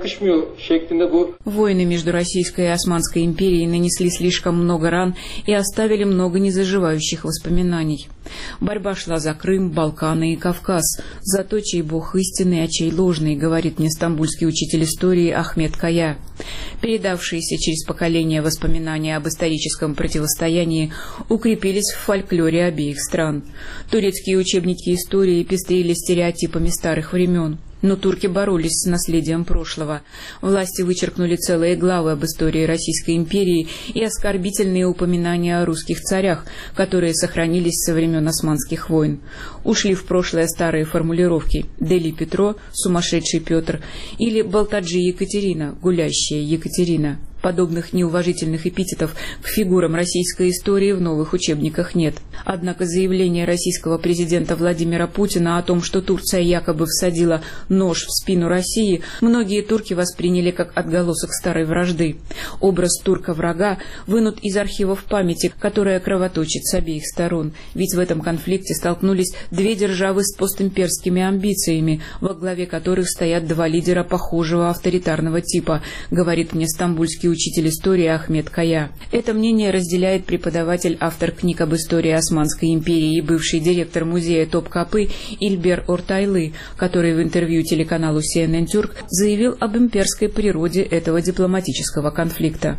Войны между Российской и Османской империей нанесли слишком много ран и оставили много незаживающих воспоминаний. Борьба шла за Крым, Балканы и Кавказ, за то, чей бог истинный, а чей ложный, говорит мне стамбульский учитель истории Ахмед Кая. Передавшиеся через поколения воспоминания об историческом противостоянии укрепились в фольклоре обеих стран. Турецкие учебники истории пестрили стереотипами старых времен. Но турки боролись с наследием прошлого. Власти вычеркнули целые главы об истории Российской империи и оскорбительные упоминания о русских царях, которые сохранились со времен османских войн. Ушли в прошлое старые формулировки «Дели Петро», «Сумасшедший Петр» или «Балтаджи Екатерина», «Гулящая Екатерина». Подобных неуважительных эпитетов к фигурам российской истории в новых учебниках нет. Однако заявление российского президента Владимира Путина о том, что Турция якобы всадила нож в спину России, многие турки восприняли как отголосок старой вражды. Образ турка-врага вынут из архивов памяти, которая кровоточит с обеих сторон. Ведь в этом конфликте столкнулись две державы с постимперскими амбициями, во главе которых стоят два лидера похожего авторитарного типа, говорит мне стамбульский учитель истории Ахмед Кая. Это мнение разделяет преподаватель, автор книг об истории Османской империи и бывший директор музея Топкапы Ильбер Ортайлы, который в интервью телеканалу си эн эн Тюрк заявил об имперской природе этого дипломатического конфликта.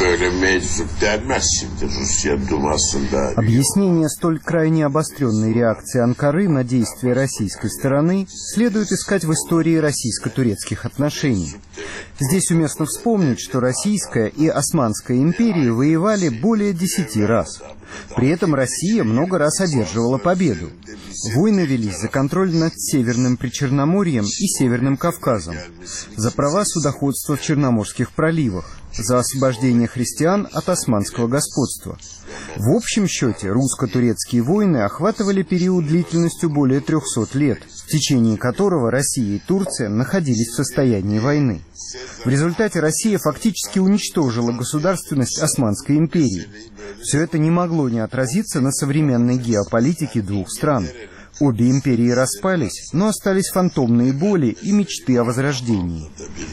Объяснение столь крайне обостренной реакции Анкары на действия российской стороны следует искать в истории российско-турецких отношений. Здесь уместно вспомнить, что Российская и Османская империи воевали более десяти раз. При этом Россия много раз одерживала победу. Войны велись за контроль над Северным Причерноморьем и Северным Кавказом, за права судоходства в Черноморских проливах, за освобождение христиан от османского господства. В общем счете русско-турецкие войны охватывали период длительностью более трехсот лет, в течение которого Россия и Турция находились в состоянии войны. В результате Россия фактически уничтожила государственность Османской империи. Все это не могло не отразиться на современной геополитике двух стран. Обе империи распались, но остались фантомные боли и мечты о возрождении.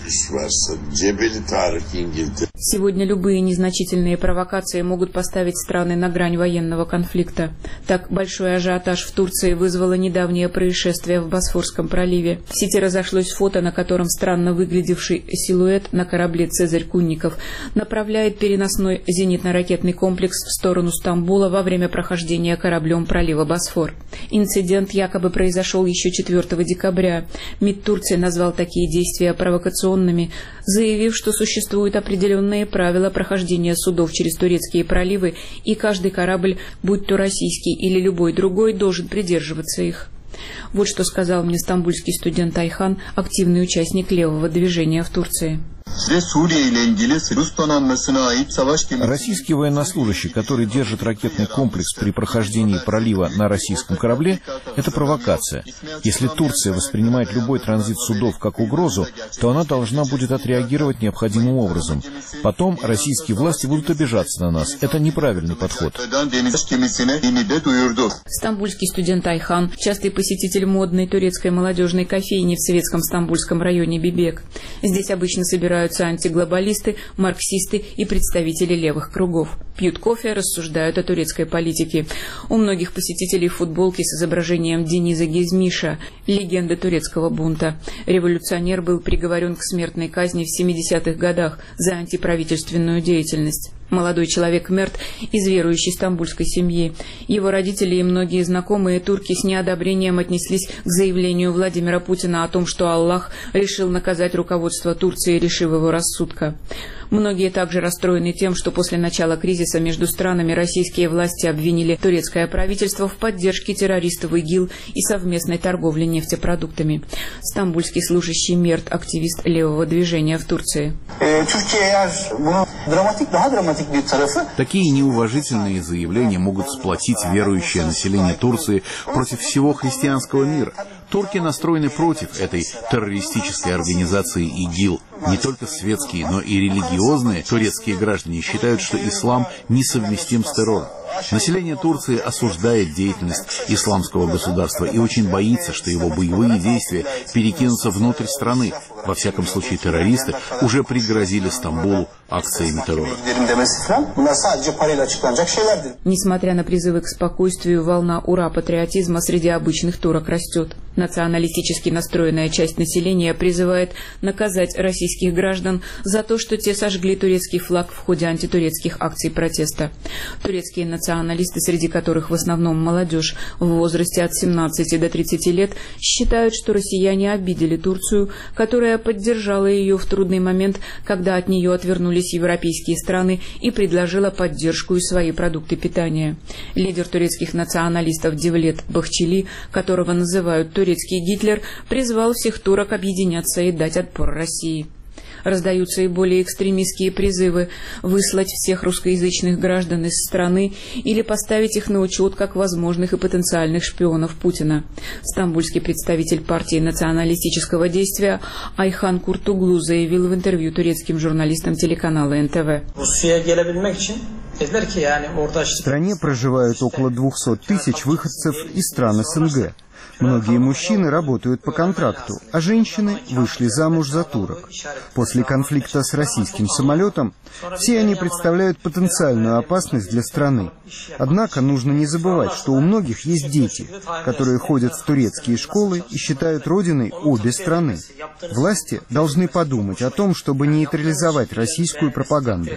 Сегодня любые незначительные провокации могут поставить страны на грань военного конфликта. Так, большой ажиотаж в Турции вызвало недавнее происшествие в Босфорском проливе. В сети разошлось фото, на котором странно выглядевший силуэт на корабле «Цезарь Кунников» направляет переносной зенитно-ракетный комплекс в сторону Стамбула во время прохождения кораблем пролива Босфор. Инцидент якобы произошел еще четвёртого декабря. МИД Турции назвал такие действия провокационными, заявив, что существуют определенные правила прохождения судов через турецкие проливы, и каждый корабль, будь то российский или любой другой, должен придерживаться их. Вот что сказал мне стамбульский студент Айхан, активный участник левого движения в Турции. Российский военнослужащий, который держит ракетный комплекс при прохождении пролива на российском корабле, это провокация. Если Турция воспринимает любой транзит судов как угрозу, то она должна будет отреагировать необходимым образом. Потом российские власти будут обижаться на нас. Это неправильный подход. Стамбульский студент Айхан, частый посетитель модной турецкой молодежной кофейни в советском стамбульском районе Бибек. Здесь обычно собираются антиглобалисты, марксисты и представители левых кругов. Пьют кофе, рассуждают о турецкой политике. У многих посетителей футболки с изображением Дениза Гезмиша, легенды турецкого бунта. Революционер был приговорен к смертной казни в семидесятых годах за антиправительственную деятельность. Молодой человек Мерт из верующей стамбульской семьи. Его родители и многие знакомые турки с неодобрением отнеслись к заявлению Владимира Путина о том, что Аллах решил наказать руководство Турции, решив его рассудка. Многие также расстроены тем, что после начала кризиса между странами российские власти обвинили турецкое правительство в поддержке террористов ИГИЛ и совместной торговле нефтепродуктами. Стамбульский служащий Мерт, активист левого движения в Турции. Такие неуважительные заявления могут сплотить верующее население Турции против всего христианского мира. Турки настроены против этой террористической организации ИГИЛ. Не только светские, но и религиозные турецкие граждане считают, что ислам несовместим с террором. Население Турции осуждает деятельность исламского государства и очень боится, что его боевые действия перекинутся внутрь страны. Во всяком случае, террористы уже пригрозили Стамбулу акциями террора. Несмотря на призывы к спокойствию, волна ура-патриотизма среди обычных турок растет. Националистически настроенная часть населения призывает наказать российских граждан за то, что те сожгли турецкий флаг в ходе антитурецких акций протеста. Турецкие националисты, среди которых в основном молодежь в возрасте от семнадцати до тридцати лет, считают, что россияне обидели Турцию, которая поддержала ее в трудный момент, когда от нее отвернулись европейские страны, и предложила поддержку и свои продукты питания. Лидер турецких националистов Девлет Бахчели, которого называют турецкий Гитлер, призвал всех турок объединяться и дать отпор России. Раздаются и более экстремистские призывы выслать всех русскоязычных граждан из страны или поставить их на учет как возможных и потенциальных шпионов Путина. Стамбульский представитель партии националистического действия Айхан Куртуглу заявил в интервью турецким журналистам телеканала эн тэ вэ. В стране проживают около двухсот тысяч выходцев из стран эс эн гэ. Многие мужчины работают по контракту, а женщины вышли замуж за турок. После конфликта с российским самолетом все они представляют потенциальную опасность для страны. Однако нужно не забывать, что у многих есть дети, которые ходят в турецкие школы и считают родиной обе страны. Власти должны подумать о том, чтобы нейтрализовать российскую пропаганду.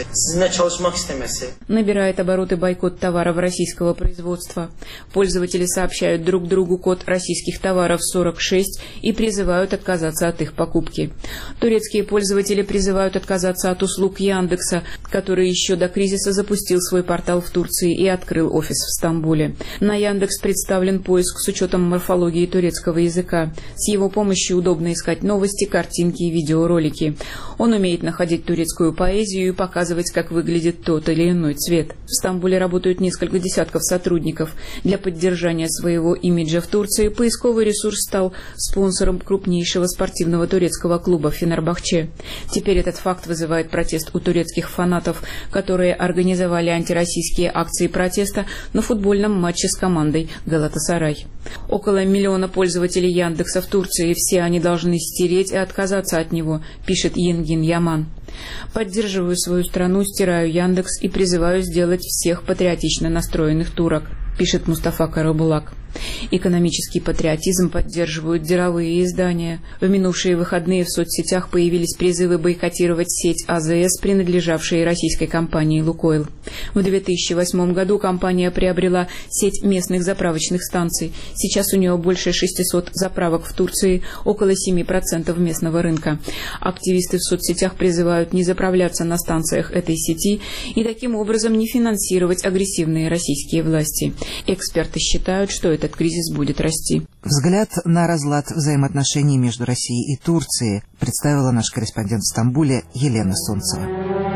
Набирает обороты бойкот товаров российского производства. Пользователи сообщают друг другу код российских товаров сорок шесть и призывают отказаться от их покупки. Турецкие пользователи призывают отказаться от услуг Яндекса, который еще до кризиса запустил свой портал в Турции и открыл офис в Стамбуле. На Яндекс представлен поиск с учетом морфологии турецкого языка. С его помощью удобно искать новости, картинки и видеоролики. Он умеет находить турецкую поэзию и показывать, как выглядит тот или иной цвет. В Стамбуле работают несколько десятков сотрудников. Для поддержания своего имиджа в Турции поисковый ресурс стал спонсором крупнейшего спортивного турецкого клуба «Фенербахче». Теперь этот факт вызывает протест у турецких фанатов, которые организовали антироссийские акции протеста на футбольном матче с командой «Галатасарай». Около миллиона пользователей Яндекса в Турции, все они должны стереть и отказаться от него, пишет Енгин Яман. Поддерживаю свою страну, стираю Яндекс и призываю сделать всех патриотично настроенных турок, пишет Мустафа Карабулак. Экономический патриотизм поддерживают деловые издания. В минувшие выходные в соцсетях появились призывы бойкотировать сеть а зэ эс, принадлежавшей российской компании «Лукойл». В две тысячи восьмом году компания приобрела сеть местных заправочных станций. Сейчас у нее больше шестисот заправок в Турции, около семи процентов местного рынка. Активисты в соцсетях призывают не заправляться на станциях этой сети и таким образом не финансировать агрессивные российские власти. Эксперты считают, что этот кризис будет расти. Взгляд на разлад взаимоотношений между Россией и Турцией представила наш корреспондент в Стамбуле Елена Солнцева.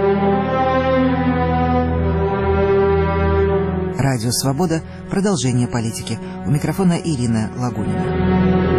Радио «Свобода». Продолжение политики. У микрофона Ирина Лагунина.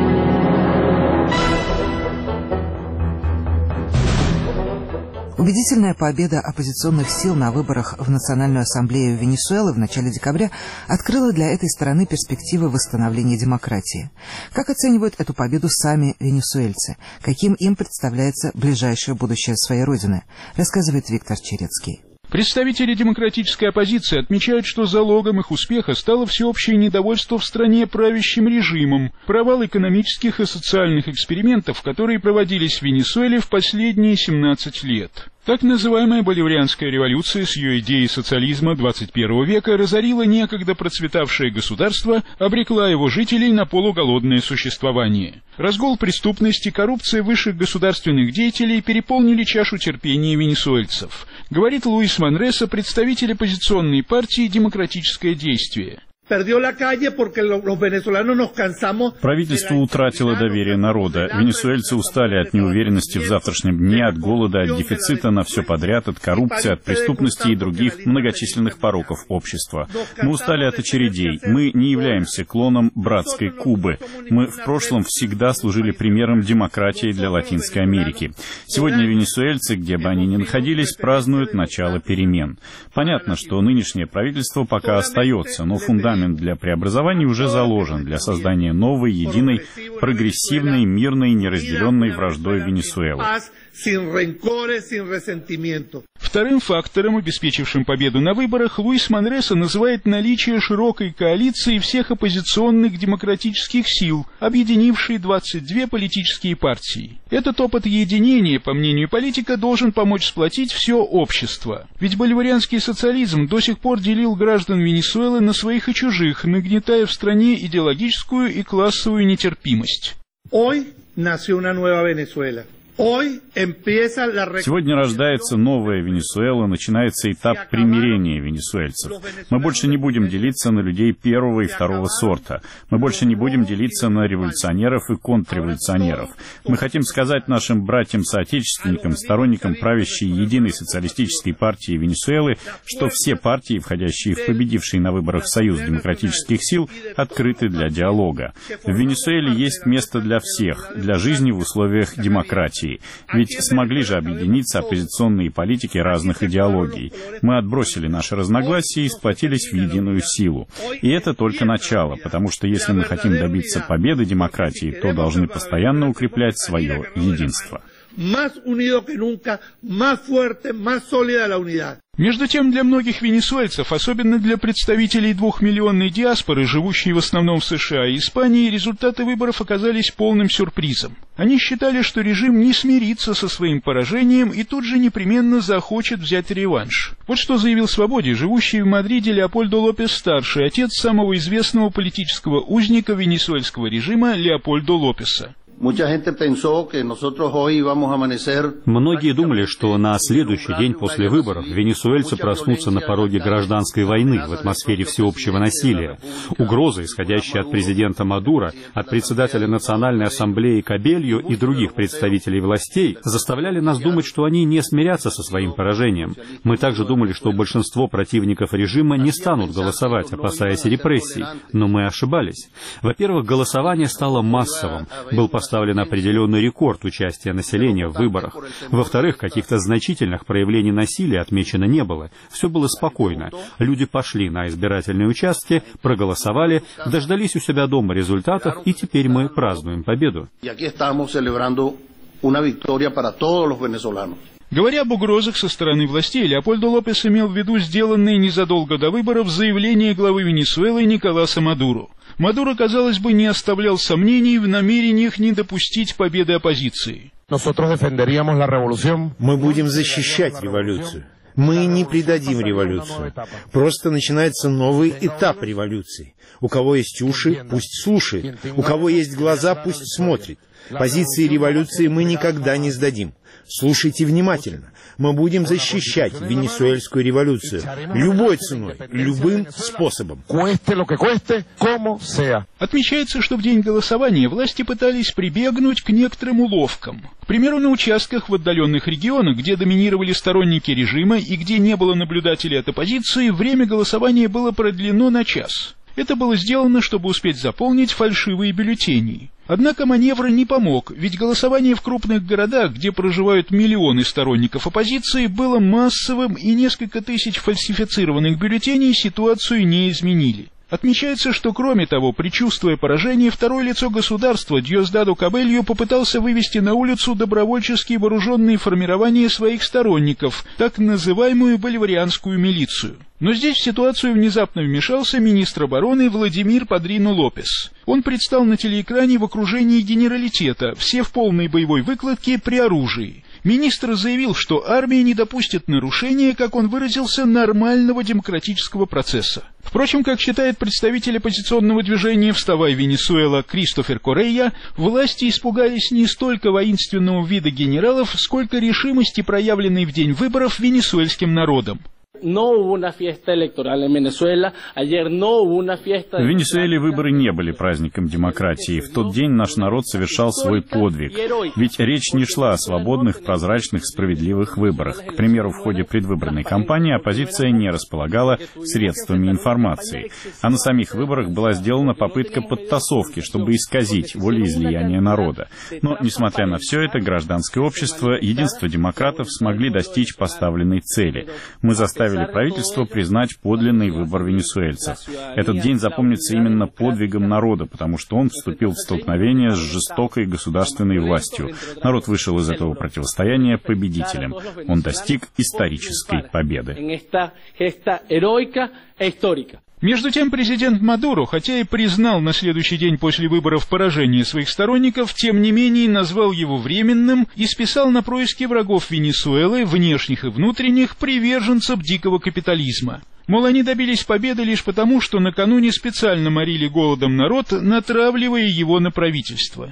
Убедительная победа оппозиционных сил на выборах в Национальную ассамблею Венесуэлы в начале декабря открыла для этой страны перспективы восстановления демократии. Как оценивают эту победу сами венесуэльцы? Каким им представляется ближайшее будущее своей родины? Рассказывает Виктор Черецкий. Представители демократической оппозиции отмечают, что залогом их успеха стало всеобщее недовольство в стране правящим режимом, провал экономических и социальных экспериментов, которые проводились в Венесуэле в последние семнадцать лет. Так называемая боливарианская революция с ее идеей социализма двадцать первого века разорила некогда процветавшее государство, обрекла его жителей на полуголодное существование. Разгул преступности, коррупция высших государственных деятелей переполнили чашу терпения венесуэльцев, говорит Луис Манреса, представитель оппозиционной партии «Демократическое действие». Правительство утратило доверие народа. Венесуэльцы устали от неуверенности в завтрашнем дне, от голода, от дефицита на все подряд, от коррупции, от преступности и других многочисленных пороков общества. Мы устали от очередей. Мы не являемся клоном братской Кубы. Мы в прошлом всегда служили примером демократии для Латинской Америки. Сегодня венесуэльцы, где бы они ни находились, празднуют начало перемен. Понятно, что нынешнее правительство пока остается, но фундамент для преобразований уже заложен для создания новой, единой, прогрессивной, мирной, неразделенной враждой Венесуэлы. Вторым фактором, обеспечившим победу на выборах, Луис Манреса называет наличие широкой коалиции всех оппозиционных демократических сил, объединившей двадцать две политические партии. Этот опыт единения, по мнению политика, должен помочь сплотить все общество. Ведь боливарианский социализм до сих пор делил граждан Венесуэлы на своих и чужих, нагнетая в стране идеологическую и классовую нетерпимость. Сегодня рождается новая Венесуэла, начинается этап примирения венесуэльцев. Мы больше не будем делиться на людей первого и второго сорта. Мы больше не будем делиться на революционеров и контрреволюционеров. Мы хотим сказать нашим братьям-соотечественникам, сторонникам правящей единой социалистической партии Венесуэлы, что все партии, входящие в победивший на выборах Союз демократических сил, открыты для диалога. В Венесуэле есть место для всех, для жизни в условиях демократии. Ведь смогли же объединиться оппозиционные политики разных идеологий. Мы отбросили наши разногласия и сплотились в единую силу. И это только начало, потому что если мы хотим добиться победы демократии, то должны постоянно укреплять свое единство. Между тем, для многих венесуэльцев, особенно для представителей двухмиллионной диаспоры, живущей в основном в США и Испании, результаты выборов оказались полным сюрпризом. Они считали, что режим не смирится со своим поражением и тут же непременно захочет взять реванш. Вот что заявил «Свободе» живущий в Мадриде Леопольдо Лопес-старший, отец самого известного политического узника венесуэльского режима Леопольдо Лопеса. Многие думали, что на следующий день после выборов венесуэльцы проснутся на пороге гражданской войны в атмосфере всеобщего насилия. Угрозы, исходящие от президента Мадуро, от председателя Национальной ассамблеи Кабельо и других представителей властей, заставляли нас думать, что они не смирятся со своим поражением. Мы также думали, что большинство противников режима не станут голосовать, опасаясь репрессий. Но мы ошибались. Во-первых, голосование стало массовым. Был поставлен поставлен определенный рекорд участия населения в выборах. Во-вторых, каких-то значительных проявлений насилия отмечено не было. Все было спокойно. Люди пошли на избирательные участки, проголосовали, дождались у себя дома результатов, и теперь мы празднуем победу. Говоря об угрозах со стороны властей, Леопольдо Лопес имел в виду сделанные незадолго до выборов заявления главы Венесуэлы Николаса Мадуро. Мадуро, казалось бы, не оставлял сомнений в намерениях не допустить победы оппозиции. Мы будем защищать революцию. Мы не предадим революцию. Просто начинается новый этап революции. У кого есть уши, пусть слушает. У кого есть глаза, пусть смотрит. Позиции революции мы никогда не сдадим. Слушайте внимательно. Мы будем защищать венесуэльскую революцию любой ценой, любым способом. Отмечается, что в день голосования власти пытались прибегнуть к некоторым уловкам. К примеру, на участках в отдаленных регионах, где доминировали сторонники режима и где не было наблюдателей от оппозиции, время голосования было продлено на час. Это было сделано, чтобы успеть заполнить фальшивые бюллетени. Однако маневр не помог, ведь голосование в крупных городах, где проживают миллионы сторонников оппозиции, было массовым, и несколько тысяч фальсифицированных бюллетеней ситуацию не изменили. Отмечается, что кроме того, предчувствуя поражение, второе лицо государства Диосдадо Кабельо попытался вывести на улицу добровольческие вооруженные формирования своих сторонников, так называемую боливарианскую милицию. Но здесь в ситуацию внезапно вмешался министр обороны Владимир Падрино Лопес. Он предстал на телеэкране в окружении генералитета, все в полной боевой выкладке при оружии. Министр заявил, что армия не допустит нарушения, как он выразился, нормального демократического процесса. Впрочем, как считает представитель оппозиционного движения «Вставай, Венесуэла» Кристофер Коррея, власти испугались не столько воинственного вида генералов, сколько решимости, проявленной в день выборов венесуэльским народом. В Венесуэле выборы не были праздником демократии. В тот день наш народ совершал свой подвиг. Ведь речь не шла о свободных, прозрачных, справедливых выборах. К примеру, в ходе предвыборной кампании оппозиция не располагала средствами информации. А на самих выборах была сделана попытка подтасовки, чтобы исказить волеизлияние народа. Но, несмотря на все это, гражданское общество, единство демократов смогли достичь поставленной цели. Мы заставили правительство признать подлинный выбор венесуэльцев. Этот день запомнится именно подвигом народа, потому что он вступил в столкновение с жестокой государственной властью. Народ вышел из этого противостояния победителем. Он достиг исторической победы. Между тем, президент Мадуро, хотя и признал на следующий день после выборов поражение своих сторонников, тем не менее назвал его временным и списал на происки врагов Венесуэлы, внешних и внутренних, приверженцев дикого капитализма. Мол, они добились победы лишь потому, что накануне специально морили голодом народ, натравливая его на правительство.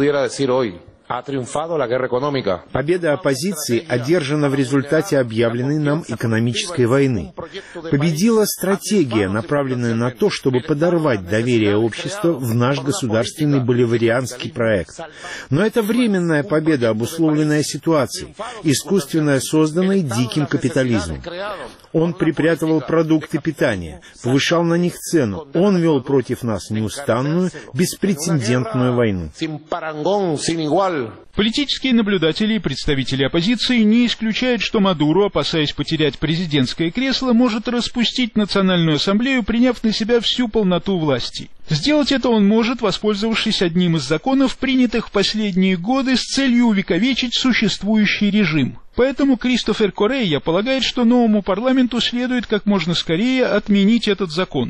Победа оппозиции одержана в результате объявленной нам экономической войны. Победила стратегия, направленная на то, чтобы подорвать доверие общества в наш государственный боливарианский проект. Но это временная победа, обусловленная ситуацией, искусственно созданной диким капитализмом. Он припрятывал продукты питания, повышал на них цену. Он вел против нас неустанную, беспрецедентную войну. Политические наблюдатели и представители оппозиции не исключают, что Мадуро, опасаясь потерять президентское кресло, может распустить Национальную ассамблею, приняв на себя всю полноту власти. Сделать это он может, воспользовавшись одним из законов, принятых в последние годы с целью увековечить существующий режим. Поэтому Кристофер Коррея полагает, что новому парламенту следует как можно скорее отменить этот закон.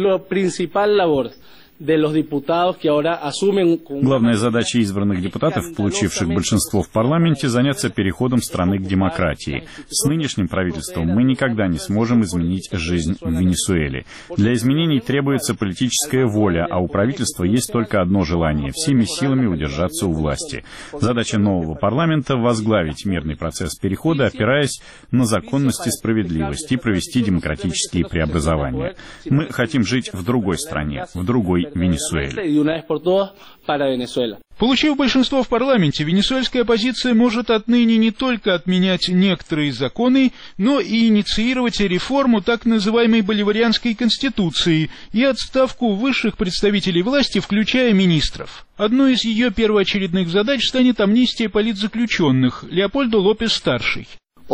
Главная задача избранных депутатов, получивших большинство в парламенте, заняться переходом страны к демократии. С нынешним правительством мы никогда не сможем изменить жизнь в Венесуэле. Для изменений требуется политическая воля, а у правительства есть только одно желание – всеми силами удержаться у власти. Задача нового парламента – возглавить мирный процесс перехода, опираясь на законность и справедливость, и провести демократические преобразования. Мы хотим жить в другой стране, в другой Венесуэле. Получив большинство в парламенте, венесуэльская оппозиция может отныне не только отменять некоторые законы, но и инициировать реформу так называемой боливарианской конституции и отставку высших представителей власти, включая министров. Одной из ее первоочередных задач станет амнистия политзаключенных. Леопольдо Лопес-старший.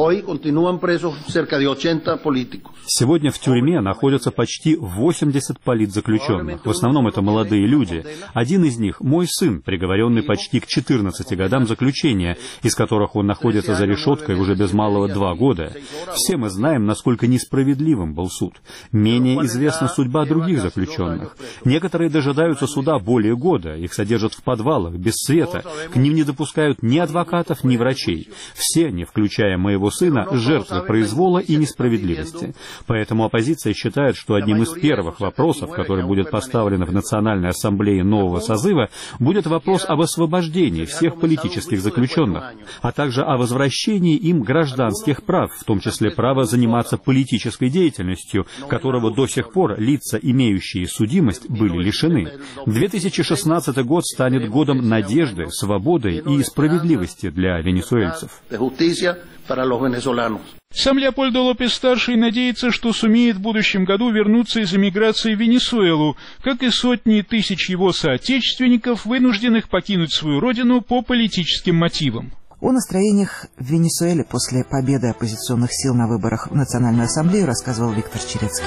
Сегодня в тюрьме находятся почти восемьдесят политзаключенных. В основном это молодые люди. Один из них — мой сын, приговоренный почти к четырнадцати годам заключения, из которых он находится за решеткой уже без малого два года. Все мы знаем, насколько несправедливым был суд. Менее известна судьба других заключенных. Некоторые дожидаются суда более года, их содержат в подвалах, без света. К ним не допускают ни адвокатов, ни врачей. Все, не включая моего своего сына жертвы произвола и несправедливости. Поэтому оппозиция считает, что одним из первых вопросов, который будет поставлен в Национальной ассамблее нового созыва, будет вопрос об освобождении всех политических заключенных, а также о возвращении им гражданских прав, в том числе права заниматься политической деятельностью, которого до сих пор лица, имеющие судимость, были лишены. две тысячи шестнадцатый год станет годом надежды, свободы и справедливости для венесуэльцев. Сам Леопольдо Лопес-старший надеется, что сумеет в будущем году вернуться из эмиграции в Венесуэлу, как и сотни тысяч его соотечественников, вынужденных покинуть свою родину по политическим мотивам. О настроениях в Венесуэле после победы оппозиционных сил на выборах в Национальную ассамблею рассказывал Виктор Черецкий.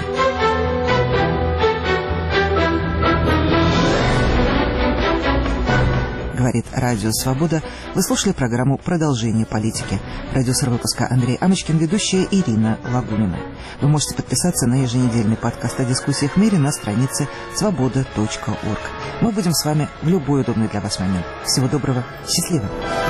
Говорит Радио Свобода. Вы слушали программу «Продолжение политики». Продюсер выпуска Андрей Амочкин, ведущая Ирина Лагунина. Вы можете подписаться на еженедельный подкаст о дискуссиях в мире на странице свобода точка орг. Мы будем с вами в любой удобный для вас момент. Всего доброго, счастливо!